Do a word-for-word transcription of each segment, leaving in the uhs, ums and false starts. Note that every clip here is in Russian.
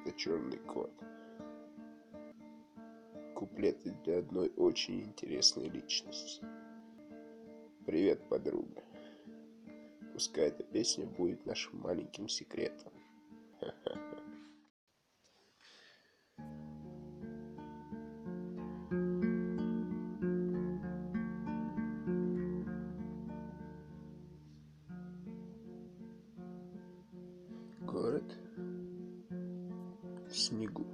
это черный кот. Куплеты для одной очень интересной личности. Привет, подруга. Пускай эта песня будет нашим маленьким секретом. Город в снегу.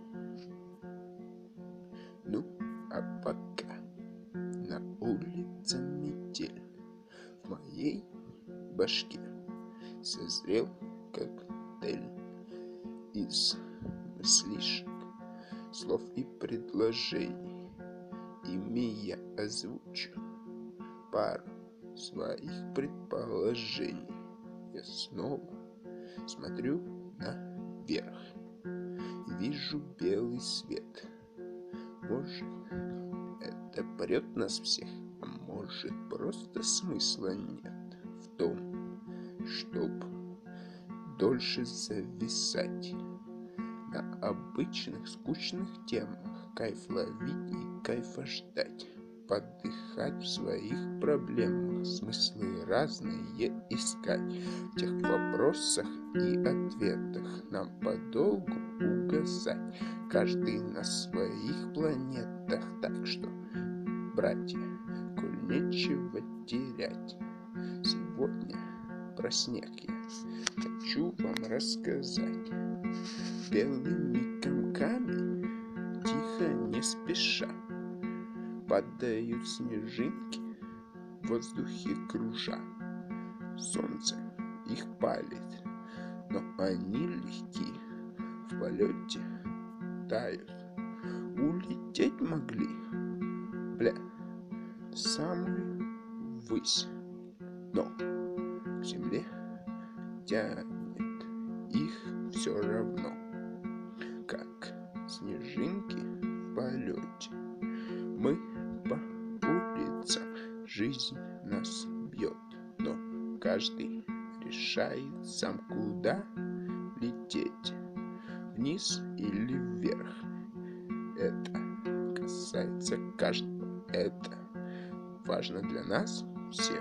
Ну, а пока на улице метель, в моей башке созрел коктейль из мыслишек, слов и предложений. Ими я озвучу пару своих предположений. Я снова смотрю наверх и вижу белый свет. Может, это прет нас всех, а может, просто смысла нет в том, чтоб дольше зависать на обычных скучных темах, кайф ловить и кайфа ждать, подыхать в своих проблемах, смыслы разные искать в тех вопросах и ответах, нам подолгу угасать, каждый на своих планетах. Так что, братья, коль нечего терять, сегодня про снег я хочу вам рассказать. Белыми комками, тихо, не спеша, падают снежинки, в воздухе кружа. Солнце их палит, но они легки, в полете тают. Улететь могли, бля, в самую высь, но к земле тянет их все равно, как снежинки в полете. Мы по улицам, жизнь нас бьет, но каждый решает сам, куда лететь, вниз или вверх. Это касается каждого, это важно для нас всех.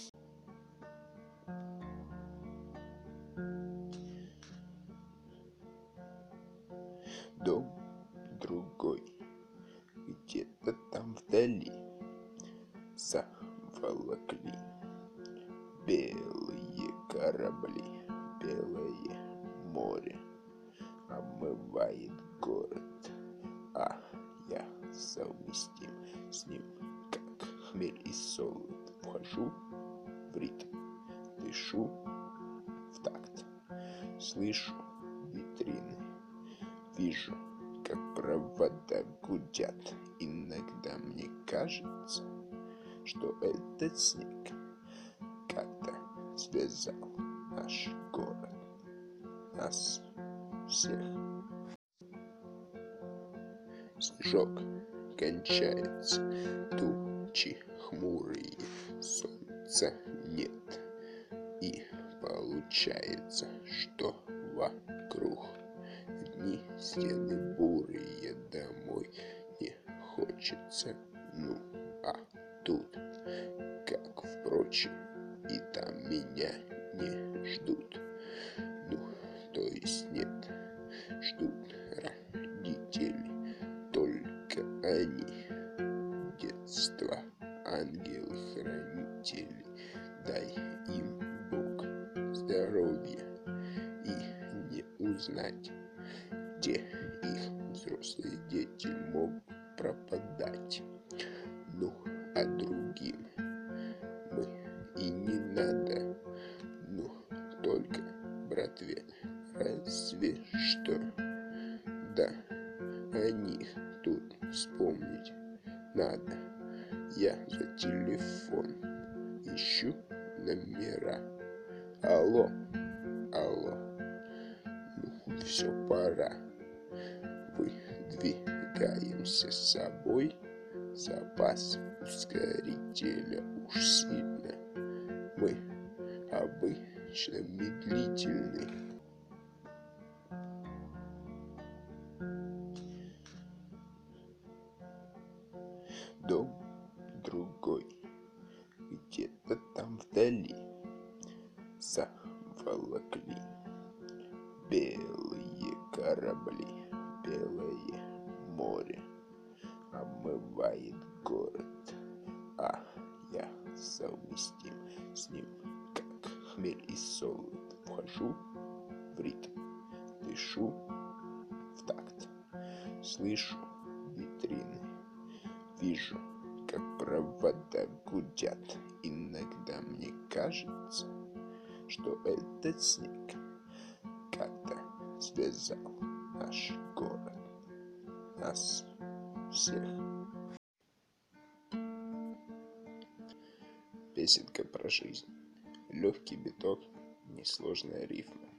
Дом другой, где-то там вдали, заволокли белые корабли, белое море омывает город, а я совместим с ним, как хмель и солод. Вхожу в ритм, дышу в такт, слышу витрины, вижу, как провода гудят. Иногда мне кажется, что этот снег как-то связал наш город, нас всех. Снежок кончается, тучи хмурые, солнца нет, и получается, что вокруг дни, стены бурые, домой не хочется. Ну, а тут, как впрочем, и там меня не ждут. Ну, то есть нет, ждут родители, только они. Детство, ангелы-хранители, дай им Бог здоровья и не узнать, где их взрослые дети могут пропадать. Ну, а другим мы и не надо, ну, только братве разве что, да, о них тут вспомнить надо. Я за телефон ищу номера. Алло, алло, ну все, пора. Выдвигаемся с собой. Запас ускорителя уж сильно. Мы обычно медлительны. Белые корабли, белое море омывает город, а я совместим с ним, как хмель и солод. Вхожу в ритм, дышу в такт, слышу витрины, вижу, как провода гудят. Иногда мне кажется, что этот снег как-то связал наш город, нас всех. Песенка про жизнь. Легкий биток, несложная рифма.